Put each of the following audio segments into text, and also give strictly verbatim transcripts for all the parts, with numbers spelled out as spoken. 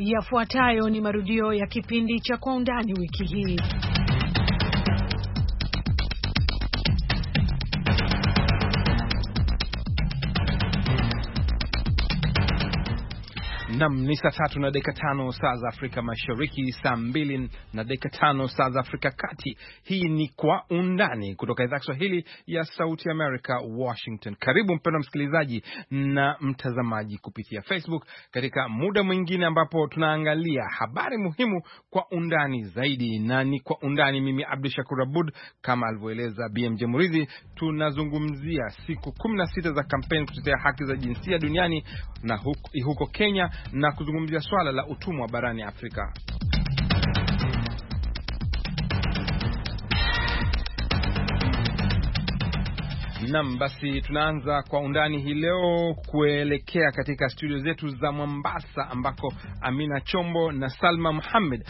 Yafuatayo ni marudio ya kipindi cha Kwa Undani wiki hii. Nam ni saa tatu na dakika tano saa za Afrika Mashariki, saa mbili na dakika tano saa za Afrika Kati. Hii ni Kwa Undani kutoka idhaa ya Kiswahili ya Sauti America, Washington. Karibu mpendwa msikilizaji na mtazamaji kupitia Facebook katika muda mwingine ambapo tunaangalia habari muhimu kwa undani zaidi. Na ni Kwa Undani, mimi Abdul Shakur Abud, kama alivyoeleza B M J Muridhi. Tunazungumzia siku kumi na sita za kampeni kutetea haki za jinsia duniani na huko, huko Kenya, na kuzungumzia swala la utumwa barani Afrika. Nam, basi tunaanza Kwa Undani hii leo kuelekea katika studio zetu za Mombasa, ambako Amina Chombo na Salma Muhammad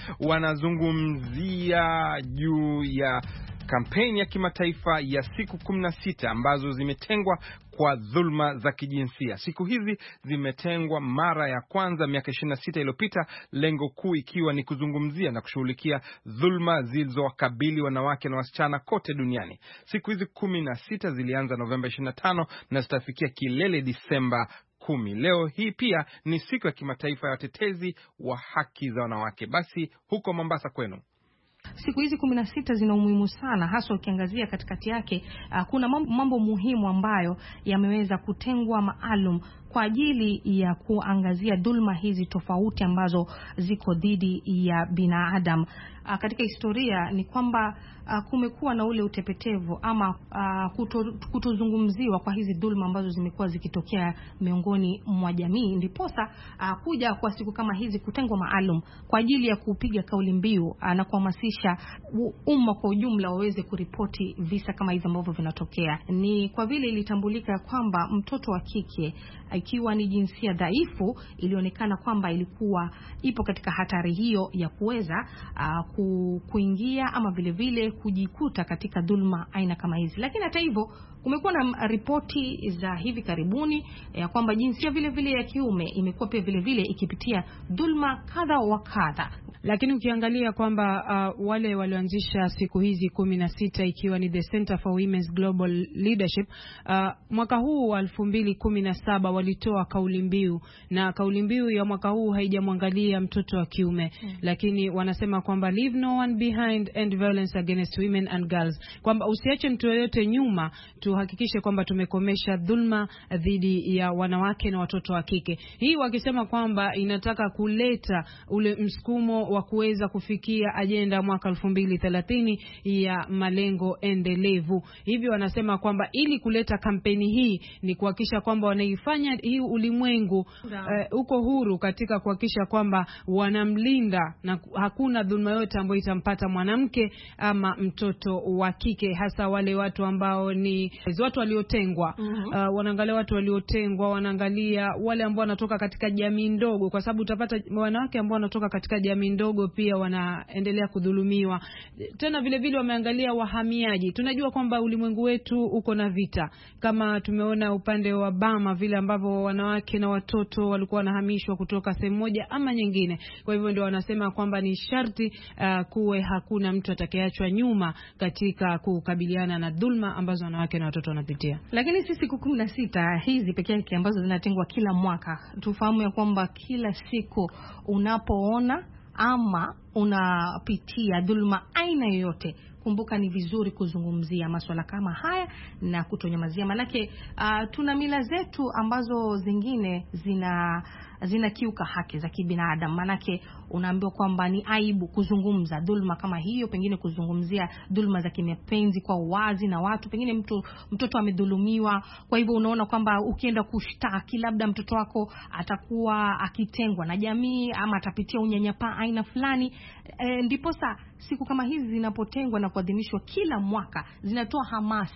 wanazungumzia juu ya kampeni ya kimataifa ya siku kumi na sita ambazo zimetengwa kwa dhulma za kijinsia. Siku hizi zimetengwa mara ya kwanza miaka ishirini na sita iliyopita, lengo kuu ikiwa ni kuzungumzia na kushughulikia dhulma zilizowakabili wanawake na wasichana kote duniani. Siku hizi kumi na sita zilianza Novemba ishirini na tano na zitafikia kilele Disemba kumi. Leo hii pia ni siku ya kimataifa ya watetezi wa haki za wanawake. Basi huko Mombasa kwenu, siku hizi kumi na sita zina umuhimu sana, hasa ukiangazia katikati yake uh, kuna mambo, mambo muhimu ambayo yameweza kutengwa maalum kwa ajili ya kuangazia dhulma hizi tofauti ambazo ziko dhidi ya binadamu. Uh, katika historia ni kwamba uh, kumekuwa na ule utepetevu ama uh, kuto, kutozungumziwa kwa hizi dhulma ambazo zimekuwa zikitokea miongoni mwa jamii. Ndiposa uh, kuja kwa siku kama hizi kutengwa maalum kwa ajili ya kupiga kauli mbiu uh, na kuhamasisha umma kwa ujumla waweze kuripoti visa kama hivi ambavyo vinatokea. Ni kwa vile ilitambulika kwamba mtoto wa kike ikiwa ni jinsia dhaifu, ilionekana kwamba ilikuwa ipo katika hatari hiyo ya kuweza uh, ku, kuingia ama vile vile kujikuta katika dhulma aina kama hizi. Lakini hata hivyo kumekuwa na ripoti za hivi karibuni ya kwamba jinsia vile vile ya kiume imekuwa pia vile vile ikipitia dhulma kadha wa kadha. Lakini ukiangalia kwamba uh, wale walioanzisha siku hizi kumi na sita ikiwa ni The Center for Women's Global Leadership, uh, mwaka huu wa elfu mbili kumi na saba walitoa kauli mbiu, na kauli mbiu ya mwaka huu haijamwangalia mtoto wa kiume, hmm. lakini wanasema kwamba leave no one behind and violence against women and girls, kwamba usiache mtu yoyote nyuma, tuhakikishe kwamba tumekomesha dhulma dhidi ya wanawake na watoto wa kike. Hii wakisema kwamba inataka kuleta ule msukumo wa kuweza kufikia ajenda mwaka elfu mbili thelathini ya malengo endelevu. Hivyo wanasema kwamba ili kuleta kampeni hii ni kuhakikisha kwamba wanaifanya hii ulimwengu uh, uko huru katika kuhakikisha kwamba wanamlinda na hakuna dhulma yote ambayo itampata mwanamke ama mtoto wa kike, hasa wale watu ambao ni watu waliotengwa. Uh-huh. Uh, wanaangalia watu waliotengwa, wanaangalia wale ambao wanatoka katika jamii ndogo, kwa sababu utapata wanawake ambao wanatoka katika jamii ndogo pia wanaendelea kudhulumiwa. Tena vile vile wameangalia wahamiaji. Tunajua kwamba ulimwengu wetu uko na vita, kama tumeona upande wa Bama vile ambavyo wanawake na watoto walikuwa wanahamishwa kutoka sehemu moja ama nyingine. Kwa hivyo ndio wanasema kwamba ni sharti uh, kuwe hakuna mtu atakayeachwa nyuma katika kukabiliana na dhulma ambazo wanawake na watoto wanapitia. Lakini sisi siku kumi na sita hizi pekee yake ambazo zinatengwa kila mwaka, tufahamu ya kwamba kila siku unapoona ama unapitia dhulma aina yoyote, kumbuka ni vizuri kuzungumzia masuala kama haya na kutonyamazia. Manake uh, tuna mila zetu ambazo zingine zina zinakiuka haki za kibinadamu. Manake unaambiwa kwamba ni aibu kuzungumza dhulma kama hiyo, pengine kuzungumzia dhulma za kimapenzi kwa uwazi na watu, pengine mtu mtoto amedhulumiwa. Kwa hivyo unaona kwamba ukienda kushtaki, labda mtoto wako atakuwa akitengwa na jamii ama atapitia unyanyapaa aina fulani. E, ndipo sa siku kama hizi zinapotengwa na kuadhimishwa kila mwaka, zinatoa hamasa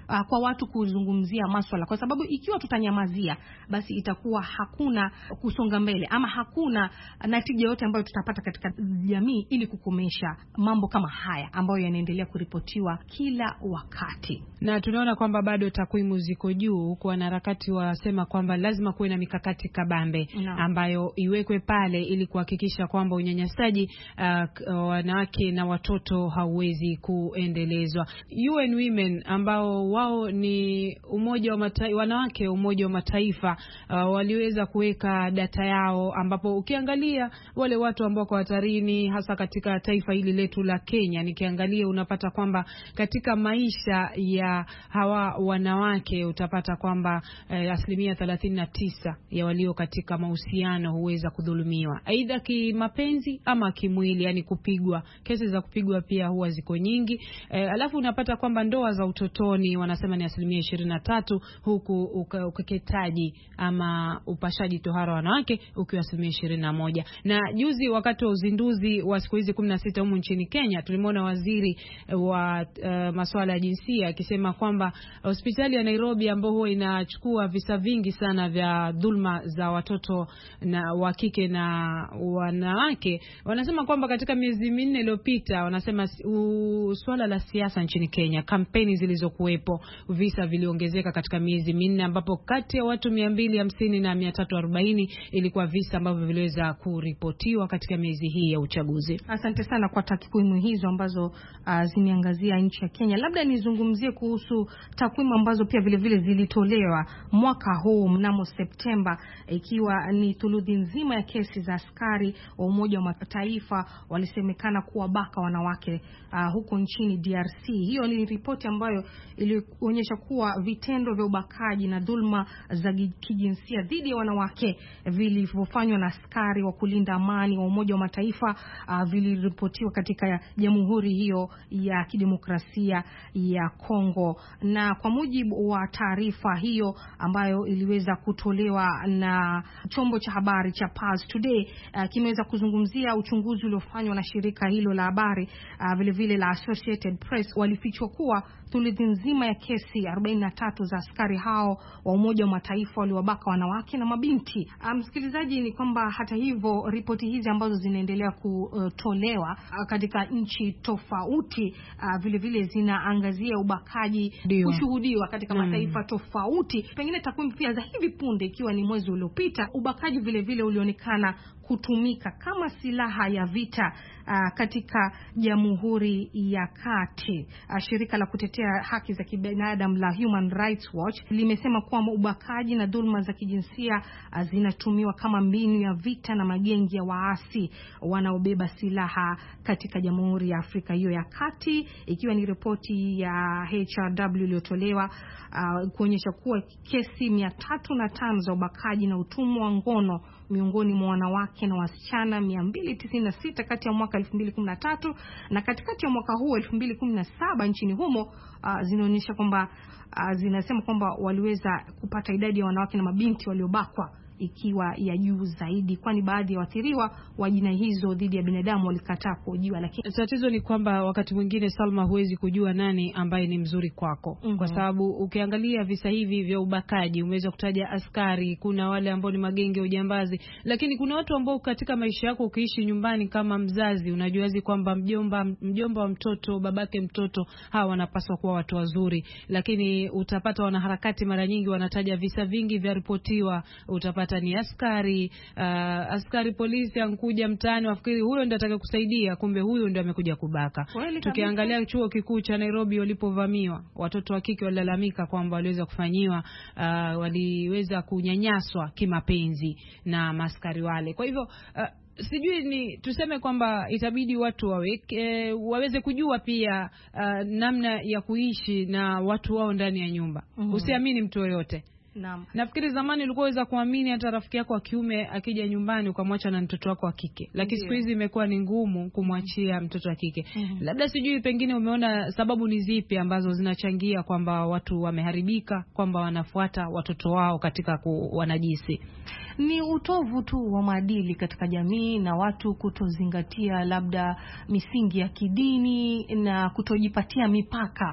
uh, kwa watu kuzungumzia masuala, kwa sababu ikiwa tutanyamazia basi itakuwa hakuna kusonga mbele ama hakuna natija yote ambayo tutapata katika jamii ili kukomesha mambo kama haya ambayo yanaendelea kuripotiwa kila wakati. Na tunaona kwamba bado takwimu ziko juu, kwa wanaharakati wasema kwamba lazima kuwe na mikakati kabambe no. ambayo iwekwe pale ili kuhakikisha kwamba unyanyasaji uh, wanawake na watoto hauwezi kuendelezwa. U N Women ambao wao ni umoja wa mataifa, wanawake umoja wa mataifa uh, waliweza kuweka data yao, ambapo ukiangalia wale watu ambao kwa hatarini hasa katika taifa hili letu la Kenya, nikiangalia unapata kwamba katika maisha ya hawa wanawake utapata kwamba eh, asilimia thelathini na tisa ya walio katika mahusiano huweza kudhulumiwa aidha kimapenzi ama kimwili, yani kupigwa. Kesi za kupigwa pia huwa ziko nyingi. Eh, alafu unapata kwamba ndoa za utotoni wanasema ni asilimia ishirini na tatu, huku ukeketaji ama upashaji tohara wanawake ukiwa asilimia ishirini na moja. Na juzi wakati wa uzinduzi wa siku hizi kumi na sita humu nchini Kenya, tulimwona waziri wa uh, masuala ya jinsia akisema kwamba hospitali ya Nairobi ambayo huwa inachukua visa vingi sana vya dhulma za watoto na wa kike na wanawake, wanasema kwamba katika miezi minne iliyopita, wanasema swala la siasa nchini Kenya, kampeni zilizokuwepo, visa viliongezeka katika miezi minne, ambapo kati ya watu mia mbili hamsini na mia tatu arobaini ilikuwa visa ambavyo viliweza kuripotiwa katika miezi hii ya uchaguzi. Asante sana kwa takwimu hizo ambazo uh, zimeangazia nchi ya Kenya. Labda nizungumzie kuhusu takwimu ambazo pia vile vile zilitolewa mwaka huu mnamo Septemba, ikiwa ni thuluthi nzima ya kesi za askari wa Umoja wa Mataifa walisemekana kuwabaka wanawake uh, huko nchini D R C. Hiyo ni ripoti ambayo ilionyesha kuwa vitendo vya ubakaji na dhulma za kijinsia dhidi ya wanawake vilivyofanywa na askari wa kulinda amani wa Umoja wa Mataifa uh, viliripotiwa katika jamhuri hiyo ya kidemokrasia ya Kongo. Na kwa mujibu wa taarifa hiyo ambayo iliweza kutolewa na chombo cha habari cha Pulse Today, uh, kimeweza kuzungumzia uchunguzi uliofanywa na shirika hilo la habari uh, vile vile la Associated Press. Walifichua kuwa thuluthi nzima ya kesi arobaini na tatu za askari hao wa Umoja wa Mataifa waliwabaka wanawake na mabinti. Uh, msikilizaji, ni kwamba hata hivyo ripoti hizi ambazo zinaendelea kutolewa uh, katika nchi tofauti uh, vile vile zinaangazia ubakaji kushuhudiwa katika mm. mataifa tofauti. Pengine takwimu pia za hivi punde, ikiwa ni mwezi uliopita, ubakaji vile vile ulionekana kutumika kama silaha ya vita uh, katika Jamhuri ya Kati. Uh, shirika la kutetea haki za kibinadamu la Human Rights Watch limesema kwamba ubakaji na dhulma za kijinsia uh, zinatumiwa kama mbinu ya vita na magengi ya waasi wanaobeba silaha katika Jamhuri ya Afrika hiyo ya Kati, ikiwa ni ripoti ya H R W iliyotolewa uh, kuonyesha kuwa kesi mia tatu na tano za ubakaji na utumwa wa ngono miongoni mwa wanawake na wasichana mia mbili tisini na sita kati ya mwaka elfu mbili kumi na tatu na katikati ya mwaka huu elfu mbili kumi na saba nchini humo uh, zinaonyesha kwamba uh, zinasema kwamba waliweza kupata idadi ya wanawake na mabinti waliobakwa ikiwa ya juu zaidi, kwani baadhi ya waathiriwa wa jinai hizo dhidi ya binadamu walikataa kuhojiwa. Lakini tatizo ni kwamba wakati mwingine, Salma, huwezi kujua nani ambaye ni mzuri kwako. Mm-hmm. Kwa sababu ukiangalia visa hivi vya ubakaji, umeweza kutaja askari, kuna wale ambao ni magenge ujambazi, lakini kuna watu ambao katika maisha yako ukiishi nyumbani kama mzazi, unajuazi kwamba mjomba mjomba wa mtoto, babake mtoto, hawa wanapaswa kuwa watu wazuri, lakini utapata wanaharakati mara nyingi wanataja visa vingi vya ripotiwa, utapata ni askari uh, askari polisi ankuja mtaani, wafikiri huyo ndiye atakaye kusaidia, kumbe huyo ndiye amekuja kubaka. Tukiangalia chuo kikuu cha Nairobi walipovamiwa, watoto wa kike walilalamika kwamba waliweza kufanyiwa uh, waliweza kunyanyaswa kimapenzi na maskari wale. Kwa hivyo uh, sijui ni tuseme kwamba itabidi watu waweke waweze kujua pia uh, namna ya kuishi na watu wao ndani ya nyumba. Mm-hmm. Usiamini mtu yoyote. Naam. Nafikiri zamani ulikuwa unaweza kuamini hata rafiki yako wa kiume akija nyumbani ukamwacha na mtoto wako wa kike. Lakini siku hizi imekuwa ni ngumu kumwachia mtoto wa kike. Mm-hmm. Labda sijui pengine umeona sababu ni zipi ambazo zinachangia kwamba watu wameharibika, kwamba wanafuata watoto wao katika kuwanajisi. Ni utovu tu wa maadili katika jamii na watu kutozingatia labda misingi ya kidini na kutojipatia mipaka.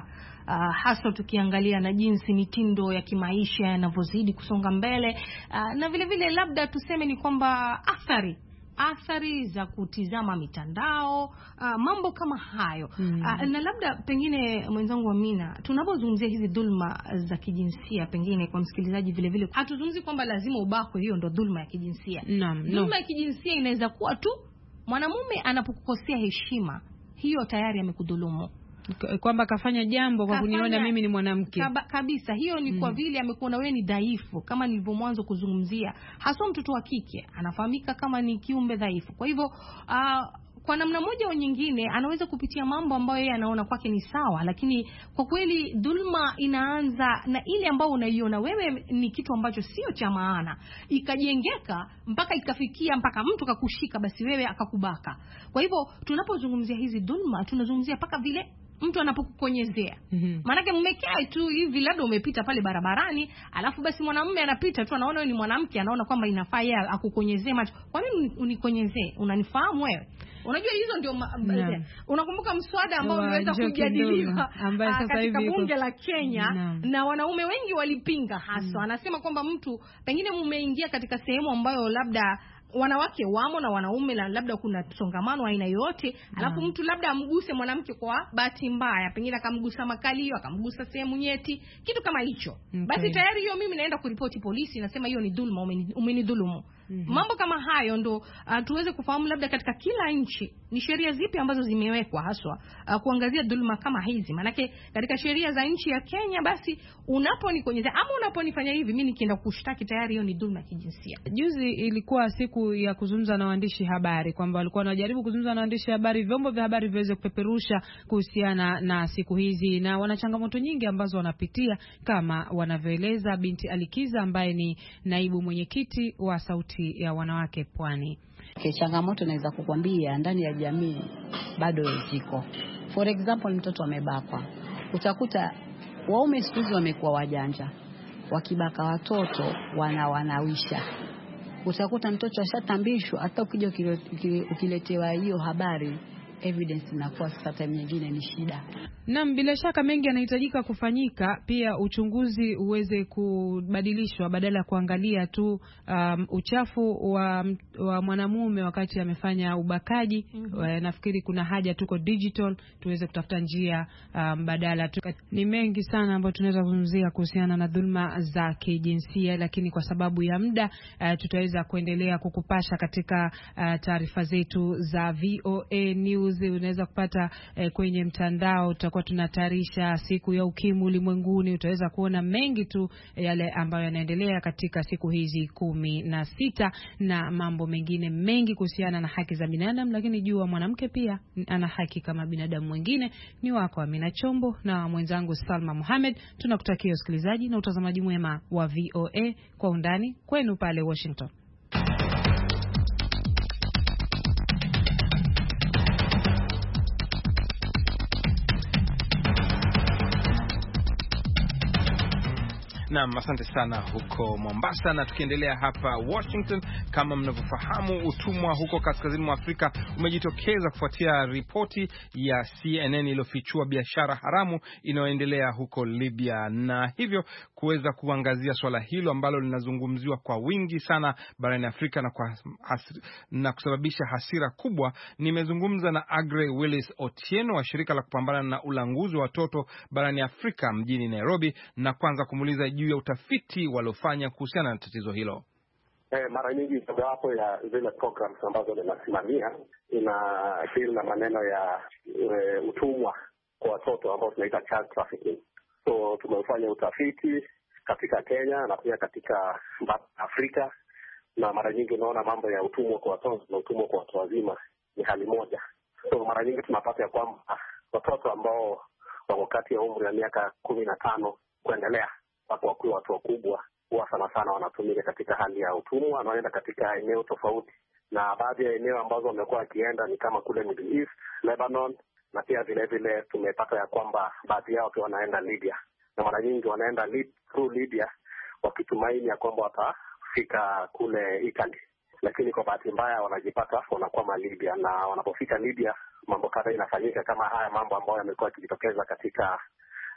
uh, hasa tukiangalia na jinsi mitindo ya kimaisha yanavyozidi kusonga mbele, uh, na vile vile labda tuseme ni kwamba athari athari za kutizama mitandao, uh, mambo kama hayo. Mm. Uh, na labda pengine mwenzangu Amina, tunapozungumzia hizi dhulma za kijinsia, pengine kwa msikilizaji vile vile hatuzungumzi kwamba lazima ubakwe, hiyo ndo dhulma ya kijinsia. Naam, dhulma no. ya kijinsia inaweza kuwa tu mwanamume anapokukosea heshima, hiyo tayari amekudhulumu. Kwamba kafanya jambo kwa kafanya, kuniona mimi ni mwanamke. Kaba, kabisa hiyo ni mm. kwa vile amekuona wewe ni dhaifu, kama nilivyomwanzo kuzungumzia. Hasa mtoto wa kike anafahamika kama ni kiumbe dhaifu. Kwa hivyo uh, kwa namna moja au nyingine anaweza kupitia mambo ambayo yeye anaona kwake ni sawa, lakini kwa kweli dhulma inaanza na ile ambayo unaiona wewe ni kitu ambacho sio cha maana, ikajengeka mpaka ikafikia mpaka mtu kakushika basi wewe akakubaka. Kwa hivyo tunapozungumzia hizi dhulma tunazungumzia paka vile mtu anapokukonyezea. Mm-hmm. Maana mmekaa tu hivi labda umepita pale barabarani, alafu basi mwanamume anapita tu anaona wewe ni mwanamke, anaona kwamba inafaa yeye akukonyezee macho. Kwa nini unikonyezee? Unanifahamu wewe? Unajua hizo ndio yeah. Unakumbuka mswada ambao uliweza kujadiliwa katika bunge la Kenya no. na wanaume wengi walipinga hasa. Mm. Anasema kwamba mtu pengine mmeingia katika sehemu ambayo labda wanawake wamo na wanaume na labda kuna songamano aina yote, alafu mtu labda amguse mwanamke kwa bahati mbaya, pengine akamgusa makalio, akamgusa sehemu nyeti, kitu kama hicho. Okay. Basi tayari hiyo mimi naenda kuripoti polisi, nasema hiyo ni dhulma, umenidhulumu. Mm-hmm. Mambo kama hayo ndo uh, tuweze kufahamu labda katika kila nchi ni sheria zipi ambazo zimewekwa haswa uh, kuangazia dhulma kama hizi. Manake katika sheria za nchi ya Kenya basi unaponikonyeza ama unaponifanya hivi mimi nikienda kushtaki tayari hiyo ni dhulma kijinsia. Juzi ilikuwa siku ya kuzungumza na waandishi habari kwamba walikuwa wanajaribu kuzungumza na waandishi habari, vyombo vya habari viweze kupeperusha kuhusiana na siku hizi, na wana changamoto nyingi ambazo wanapitia kama wanavyoeleza binti Alikiza ambaye ni naibu mwenyekiti wa Sauti ya Wanawake Pwani. Okay, changamoto naweza kukwambia ndani ya jamii bado ziko. For example, mtoto amebakwa. Utakuta waume siku hizi wamekuwa wajanja. Wakibaka watoto wana wanawisha. Utakuta mtoto ashatambishwa, hata ukija ukiletewa hiyo habari evidence inakuwa sasa time nyingine ni shida. Naam, bila shaka mengi yanahitajika kufanyika, pia uchunguzi uweze kubadilishwa badala ya kuangalia tu um, uchafu wa, wa mwanamume wakati amefanya ubakaji. Mm-hmm. Nafikiri kuna haja tuko digital tuweze kutafuta njia um, badala tu. Ni mengi sana ambayo tunaweza kuzungumzia kuhusiana na dhulma za kijinsia, lakini kwa sababu ya muda uh, tutaweza kuendelea kukupasha katika uh, taarifa zetu za V O A News. Unaweza kupata uh, kwenye mtandao, tutakuwa tunatayarisha siku ya ukimwi ulimwenguni. Utaweza kuona mengi tu yale ambayo yanaendelea katika siku hizi kumi na sita na mambo mengine mengi kuhusiana na haki za binadamu, lakini jua mwanamke pia ana haki kama binadamu mwingine. Ni wako Amina Chombo na mwenzangu Salma Mohamed. Tunakutakia usikilizaji na utazamaji mwema wa V O A kwa undani kwenu pale Washington. Naam, asante sana huko Mombasa, na tukiendelea hapa Washington, kama mnavyofahamu utumwa huko kaskazini mwa Afrika umejitokeza kufuatia ripoti ya C N N iliyofichua biashara haramu inayoendelea huko Libya, na hivyo kuweza kuangazia swala hilo ambalo linazungumziwa kwa wingi sana barani Afrika na kwa hasira, na kusababisha hasira kubwa. Nimezungumza na Agre Willis Otieno wa shirika la kupambana na ulanguzi wa watoto barani Afrika mjini Nairobi, na kwanza kumuuliza juu ya utafiti waliofanya kuhusiana na tatizo hilo. Eh, mara nyingi sababu ya zile programs ambazo ninasimamia ina deal na maneno ya e, utumwa kwa watoto ambao tunaita child trafficking. So tumefanya utafiti katika Kenya na pia katika Afrika, na mara nyingi unaona mambo ya utumwa kwa watoto na utumwa kwa watu wazima ni hali moja. So mara nyingi tunapata ya kwamba watoto ambao wako kati ya umri wa miaka kumi na tano kuendelea watu wakiwa watu wakubwa huwa sana sana wanatumika katika hali ya utumwa, wanaenda katika eneo tofauti, na baadhi ya eneo ambazo wamekuwa wakienda ni kama kule Middle East, Lebanon, na pia vile vile tumepata ya kwamba baadhi yao pia wanaenda Libya, na mara nyingi wanaenda Lib- through Libya wakitumaini ya kwamba watafika kule Italy, lakini kwa bahati mbaya wanajipata wanakwama Libya, na wanapofika Libya mambo kadhaa inafanyika kama haya mambo ambayo yamekuwa yakijitokeza katika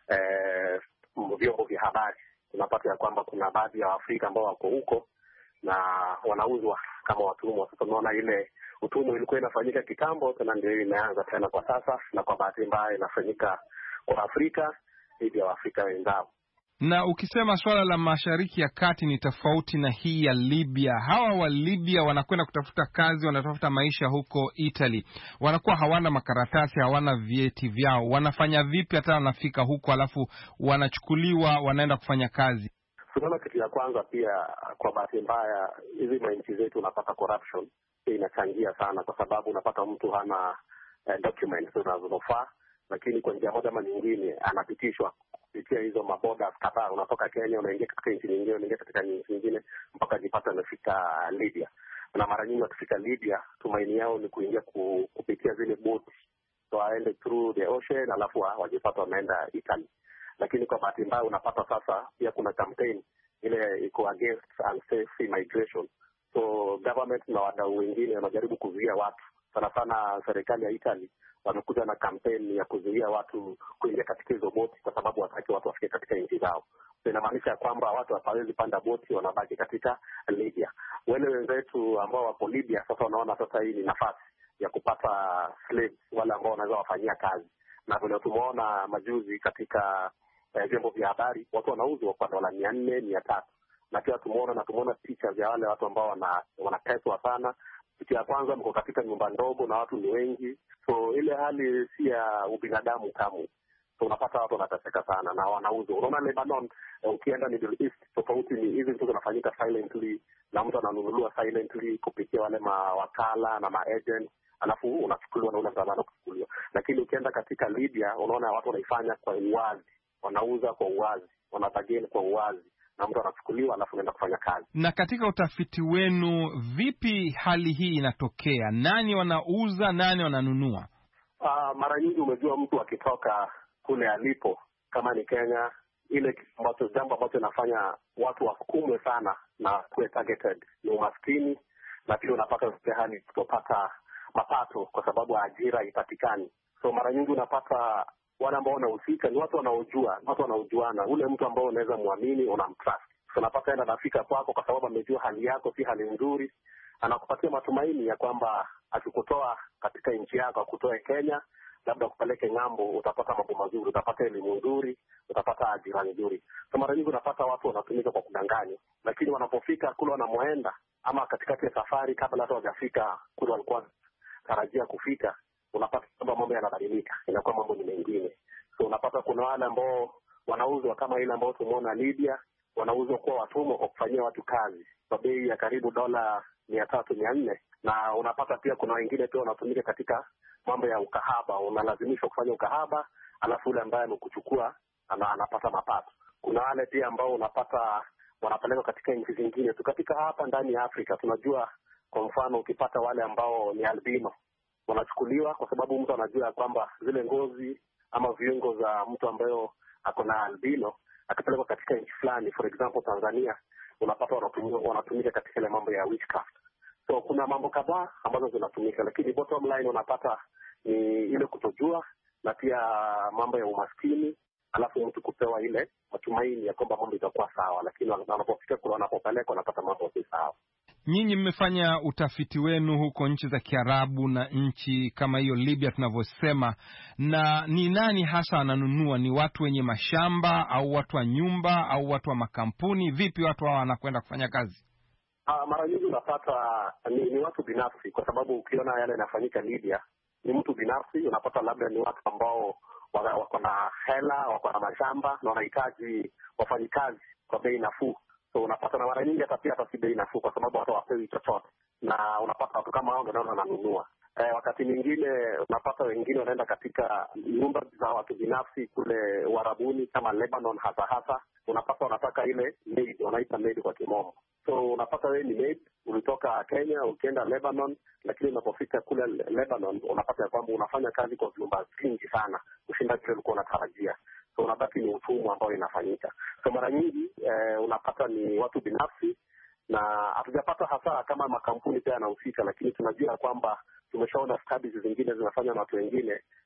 eh, vyombo vya habari. Tunapata ya kwamba kuna baadhi ya Waafrika ambao wako huko na wanauzwa kama watumwa. Sasa tunaona ile utumwa ilikuwa inafanyika kitambo, tena ndio imeanza tena kwa sasa, na kwa bahati mbaya inafanyika kwa Afrika dhidi ya Waafrika wenzao. Na ukisema swala la Mashariki ya Kati ni tofauti na hii ya Libya. Hawa wa Libya wanakwenda kutafuta kazi, wanatafuta maisha huko Italy. Wanakuwa hawana makaratasi, hawana vyeti vyao. Wanafanya vipi hata wanafika huko alafu wanachukuliwa wanaenda kufanya kazi? Tunaona kitu ya kwanza pia, kwa bahati mbaya hizi manchi zetu unapata corruption inachangia sana, kwa sababu unapata mtu hana eh, documents zinazofaa, lakini kwa njia moja ama nyingine anapitishwa kupitia hizo maboda kadhaa. Unatoka Kenya unaingia katika nchi nyingine, unaingia katika nchi nyingine mpaka jipata amefika Libya. Na mara nyingi wakifika Libya, tumaini yao ni kuingia ku, kupitia zile boat, so aende through the ocean alafu wajipata wameenda Italy. Lakini kwa bahati mbaya unapata sasa pia kuna campaign ile iko against unsafe migration. So government na wadau wengine wanajaribu kuzuia watu. Sana sana serikali ya Italy wamekuja na campaign ya kuzuia watu kuingia katika hizo boti, kwa sababu wataki watu wafike katika nchi zao. So inamaanisha kwamba watu hawawezi panda boti, wanabaki katika Libya. Wale wenzetu ambao wako Libya sasa wanaona sasa hii ni nafasi ya kupata slaves, wale ambao wanaweza wafanyia kazi. Na vile tumeona majuzi katika vyombo eh, vya habari, watu wanauzwa kwa dola mia nne, mia tatu. Na pia tumeona na tumeona picha za wale watu ambao wana wanateswa sana. Kitu ya kwanza, mko katika nyumba ndogo na watu ni wengi, so ile hali si ya ubinadamu kamwe. So unapata watu wanateseka sana na wanauzwa. Unaona Lebanon, eh, ukienda Middle East, tofauti ni hizi vitu zinafanyika silently, na mtu ananunuliwa silently kupitia wale mawakala na maagent, alafu unachukuliwa na ule mtazamo kuchukuliwa. Lakini ukienda katika Libya, unaona watu wanaifanya kwa uwazi, wanauza kwa uwazi, wanabageni kwa uwazi, na mtu anachukuliwa alafu anaenda kufanya kazi. Na katika utafiti wenu, vipi hali hii inatokea? Nani wanauza, nani wananunua? Uh, mara nyingi umejua mtu akitoka kule alipo, kama ni Kenya, ile ambacho jambo ambacho inafanya watu wasukumwe sana na kuwe targeted ni umaskini, na pia unapata hali kutopata mapato kwa sababu ajira haipatikani. So mara nyingi unapata wale ambao wanahusika ni watu wanaojua, watu wanaojuana. Ule mtu ambao unaweza muamini, unamtrust. So unapata enda nafika kwako kwa sababu amejua hali yako si hali nzuri, anakupatia matumaini ya kwamba akikutoa katika nchi yako, akutoe Kenya, labda kupeleke ng'ambo, utapata mambo mazuri, utapata elimu nzuri, utapata ajira nzuri. So mara nyingi unapata watu wanatumika kwa kudanganya, lakini wanapofika kule wanamoenda, ama katikati ya safari kabla hata hawajafika kule walikuwa tarajia kufika, unapata kwamba mambo yanabadilika, inakuwa mambo ni mengine. So unapata kuna wale ambao wanauzwa kama ile ambao tumeona Libya, wanauzwa kuwa watumwa kwa kufanyia watu kazi kwa bei ya karibu dola mia tatu mia nne. Na unapata pia kuna wengine pia wanatumika katika mambo ya ukahaba, unalazimishwa kufanya ukahaba, alafu yule ambaye amekuchukua ana, anapata mapato. Kuna wale pia ambao unapata wanapelekwa katika nchi zingine tu. Katika hapa ndani ya Afrika tunajua, kwa mfano ukipata wale ambao ni albino, wanachukuliwa kwa sababu mtu anajua kwamba zile ngozi ama viungo za mtu ambayo ako na albino akipelekwa katika nchi fulani, for example Tanzania, unapata wanatumika wanatumika katika ile mambo ya witchcraft. So kuna mambo kadhaa ambazo zinatumika, lakini bottom line unapata ni ile kutojua na pia mambo ya umaskini, alafu mtu kupewa ile matumaini ya kwamba mambo itakuwa sawa, lakini wanapofika kule wanapopelekwa wanapata mambo si sawa. Nyinyi mmefanya utafiti wenu huko nchi za Kiarabu na nchi kama hiyo Libya tunavyosema, na ni nani hasa wananunua? Ni watu wenye mashamba au watu wa nyumba au watu wa makampuni? Vipi watu hao wanakwenda kufanya kazi? Uh, mara nyingi unapata ni, ni watu binafsi, kwa sababu ukiona yale yanafanyika Libya ni mtu binafsi. Unapata labda ni watu ambao wako na hela, wako na mashamba na wanahitaji wafanyikazi kwa bei nafuu. So unapata na mara nyingi hata pia hata si bei nafuu, kwa sababu hata wapewi chochote, na unapata watu kama hao ndio wananunua. Eh, wakati mwingine unapata wengine wanaenda katika nyumba za watu binafsi kule Uarabuni kama Lebanon, hasa hasa unapata wanataka ile maid, wanaita maid kwa kimombo. So unapata wewe ni maid, ulitoka Kenya ukienda Lebanon, lakini unapofika kule Lebanon unapata kwamba unafanya kazi kwa vyumba vingi sana kushinda kile ulikuwa unatarajia. So unabaki ni utumwa ambao inafanyika. So mara nyingi eh, unapata ni watu binafsi, na hatujapata hasa kama makampuni pia yanahusika, lakini tunajua kwamba tumeshaona studies zingine zinafanya na watu wengine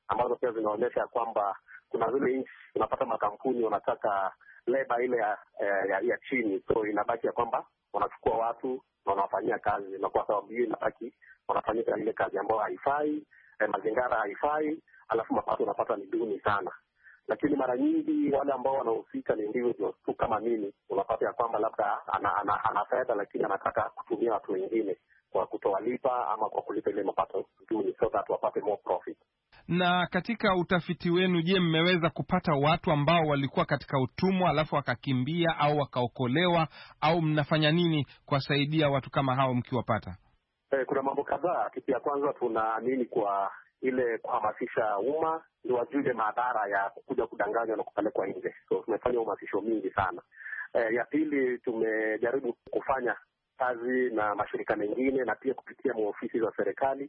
ambazo pia zinaonyesha kwamba kuna zile nchi unapata makampuni wanataka leba ile ya, ya, ya chini, so inabaki ya kwamba wanachukua watu na wanawafanyia kazi, na kwa sababu hiyo inabaki wanafanyika ile kazi ambayo haifai, eh, mazingira haifai, alafu mapato unapata ni duni sana. Lakini mara nyingi wale ambao wanahusika ni individuals tu kama mimi, unapata ya kwamba labda ana, ana, ana fedha lakini anataka kutumia watu wengine kwa kutowalipa ama kwa kulipa ile mapato duni so that wapate more profit. Na katika utafiti wenu, je, mmeweza kupata watu ambao walikuwa katika utumwa alafu wakakimbia au wakaokolewa, au mnafanya nini kuwasaidia watu kama hao mkiwapata? Eh, kuna mambo kadhaa. Kitu ya kwanza tunaamini kwa ile kuhamasisha umma ndio wajue madhara ya kuja kudanganywa na kupelekwa nje. So tumefanya uhamasisho mingi sana. Eh, ya pili tumejaribu kufanya kazi na mashirika mengine na pia kupitia maofisi za serikali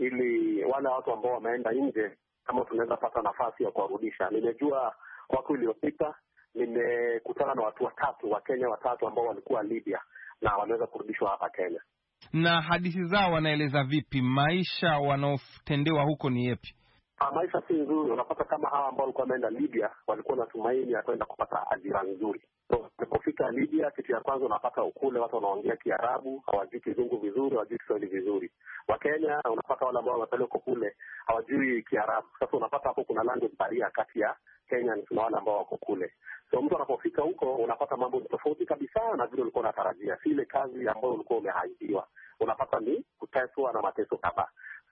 ili wale watu ambao wameenda nje kama tunaweza pata nafasi ya kuwarudisha. Nimejua mwaka uliopita nimekutana na watu watatu wa Kenya watatu ambao walikuwa Libya na wanaweza kurudishwa hapa Kenya. Na hadithi zao wanaeleza vipi? Maisha wanaotendewa huko ni yapi? Ha, maisha si nzuri. Unapata kama hawa ambao walikuwa wameenda Libya walikuwa na tumaini ya kwenda kupata ajira nzuri. So walipofika Libya, kitu ya kwanza unapata ukule watu wanaongea Kiarabu, hawajui Kizungu vizuri, hawajui Kiswahili vizuri. Wakenya unapata wale ambao wamepelekwa kule hawajui Kiarabu. Sasa unapata hapo kuna language barrier kati ya Kenya na wale ambao wako kule. So mtu anapofika huko unapata mambo tofauti kabisa na vile ulikuwa unatarajia. Si ile kazi ambayo ulikuwa umehaidiwa. Unapata ni kuteswa na mateso kadhaa.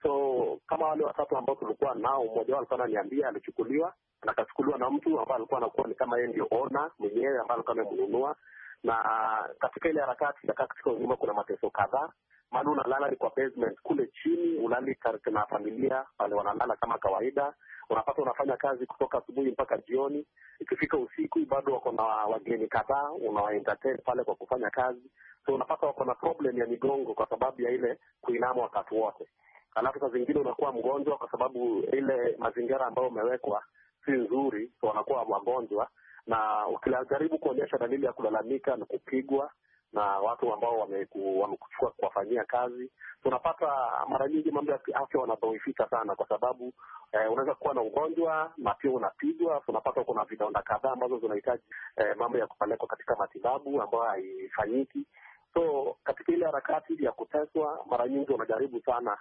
So kama wale watatu ambao tulikuwa nao, mmoja wao alikuwa ananiambia alichukuliwa na akachukuliwa na mtu ambaye alikuwa anakuwa ni kama yeye ndio owner mwenyewe ambaye alikuwa amemnunua, na katika ile harakati ya katika nyumba kuna mateso kadhaa. Maana unalala ni kwa basement kule chini, unalala karibu na familia wale wanalala kama kawaida. Unapata unafanya kazi kutoka asubuhi mpaka jioni. Ikifika usiku bado wako na wageni kadhaa, unawaentertain pale kwa kufanya kazi. So unapata wako na problem ya migongo kwa sababu ya ile kuinama wakati wote. Alafu saa zingine unakuwa mgonjwa kwa sababu ile mazingira ambayo umewekwa si nzuri, so wanakuwa wagonjwa, na ukijaribu kuonyesha dalili ya kulalamika na kupigwa na watu ambao wamekuchukua kuwafanyia kazi. Tunapata mara nyingi mambo ya afya wanadhoofika sana kwa sababu eh, unaweza kuwa na ugonjwa na pia unapigwa. Tunapata kuna vidonda kadhaa ambazo zinahitaji eh, mambo ya kupelekwa katika matibabu ambayo haifanyiki. So katika ile harakati ya kuteswa mara nyingi wanajaribu sana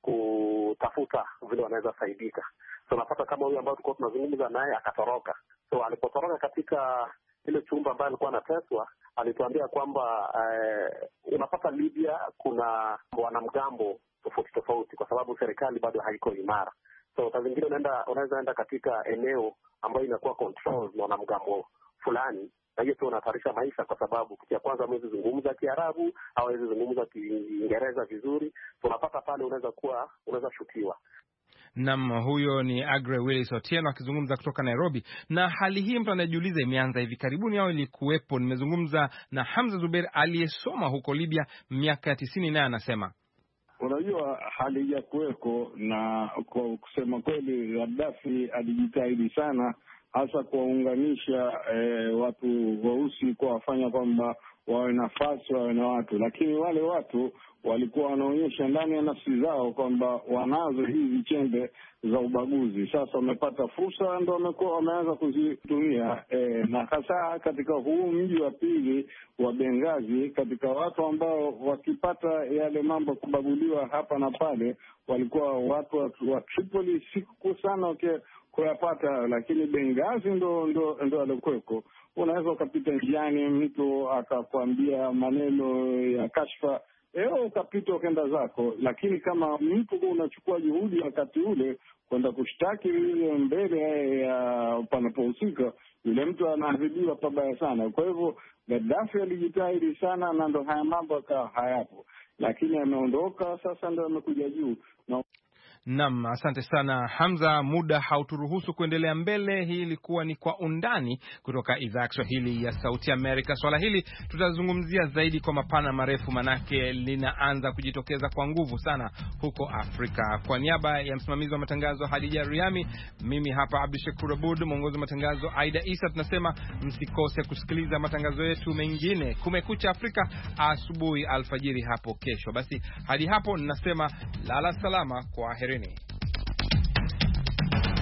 kutafuta vile wanaweza saidika. So napata kama huyu ambao tulikuwa tunazungumza naye akatoroka. So alipotoroka katika ile chumba ambayo alikuwa anateswa, alituambia kwamba eh, unapata Libya kuna wanamgambo tofauti tofauti kwa sababu serikali bado haiko imara. So saa zingine unaenda unaweza enda katika eneo ambayo inakuwa control na wanamgambo fulani, na hiyo tu unatarisha maisha kwa sababu kitu ya kwanza hawezi zungumza Kiarabu, hawezi zungumza Kiingereza vizuri. Tunapata pale unaweza kuwa unaweza shutiwa. Naam, huyo ni Agre Willis Otieno akizungumza kutoka Nairobi. Na hali hii mtu anajiuliza imeanza hivi karibuni au ilikuwepo? Nimezungumza na Hamza Zuber aliyesoma huko Libya miaka ya tisini, naye anasema unajua hali ya kuweko, na kwa kusema kweli Gaddafi alijitahidi sana hasa kuwaunganisha eh, watu weusi, kwa wafanya kwamba wawe nafasi wawe na watu, lakini wale watu walikuwa wanaonyesha ndani ya nafsi zao kwamba wanazo hizi chembe za ubaguzi. Sasa wamepata fursa, ndio wamekuwa wameanza kuzitumia e, na hasa katika huu mji wa pili wa Benghazi, katika watu ambao wakipata yale mambo kubaguliwa hapa na pale, walikuwa watu wa, wa Tripoli siku sana okay, kuyapata, lakini Benghazi ndo ndo ndo alikuweko. Unaweza ukapita njiani mtu akakwambia maneno ya kashfa, Eo ukapita ukenda zako, lakini kama mtu unachukua juhudi wakati ule kwenda kushtaki ile mbele ya panapohusika, yule mtu anaadhibiwa pabaya sana. Kwa hivyo Gaddafi alijitahidi sana na ndo haya mambo akawa hayapo, lakini ameondoka sasa ndo amekuja juu. Na Naam, asante sana Hamza, muda hauturuhusu kuendelea mbele. Hii ilikuwa ni Kwa Undani kutoka idhaa ya Kiswahili ya Sauti Amerika. Swala hili tutazungumzia zaidi kwa mapana marefu, manake linaanza kujitokeza kwa nguvu sana huko Afrika. Kwa niaba ya msimamizi wa matangazo Hadija Riami, mimi hapa Abdushakur Abud, mwongozi wa matangazo Aida Isa, tunasema msikose kusikiliza matangazo yetu mengine Kumekucha Afrika asubuhi alfajiri hapo kesho. Basi hadi hapo ninasema lala salama, kwa heri.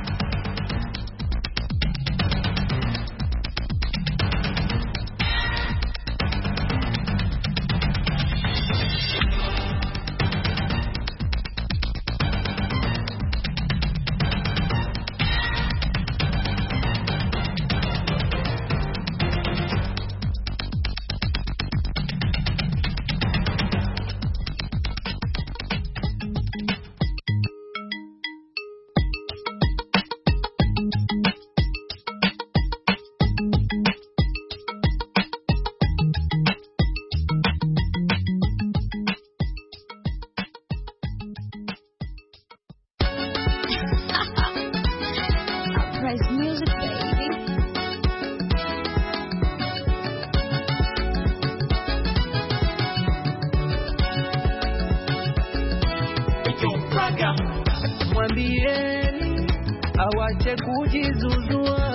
mwambieni awache kujizuzua,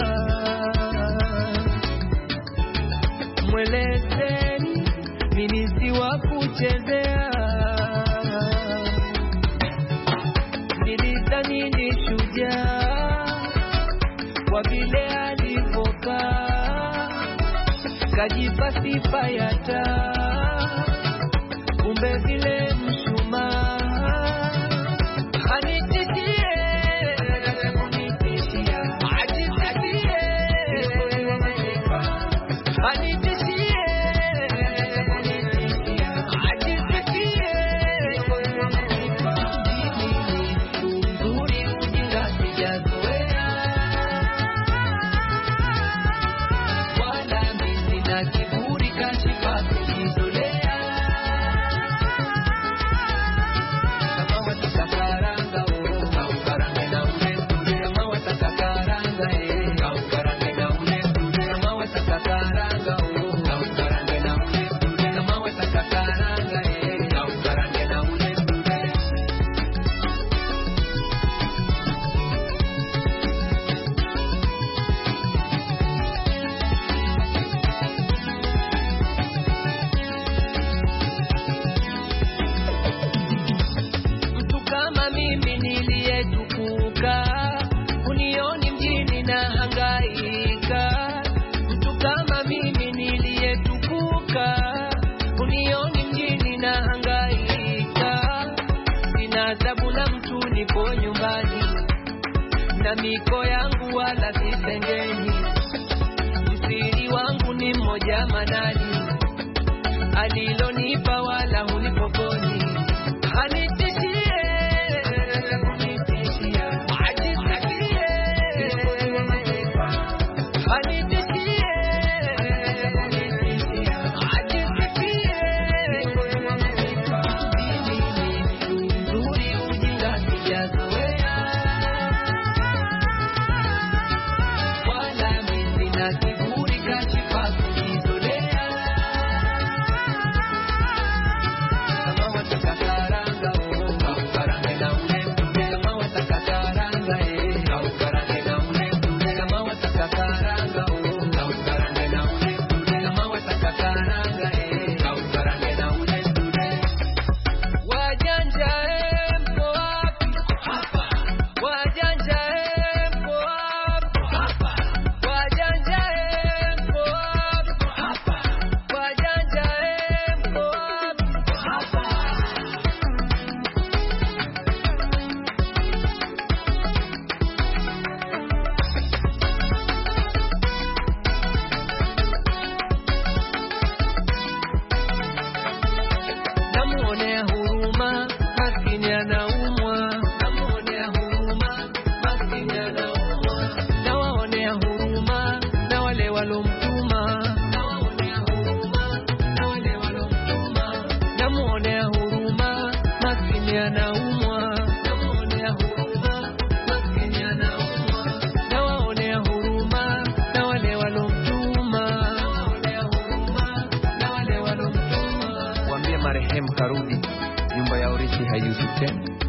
mwelezeni mimi si wa kuchezea, nilidhani ni shujaa kwa vile alivokaa, kajipa sifa ya taa, kumbe vile mshumaa. Nipo nyumbani na miko yangu wala sisengeni, msiri wangu ni mmoja manani, alilonipa wala hunipokoni, hanitishie kunitishia, ajitakie hanitishie kunitishia, ajitakie marehemu karudi, nyumba ya urithi haiuzwi tena.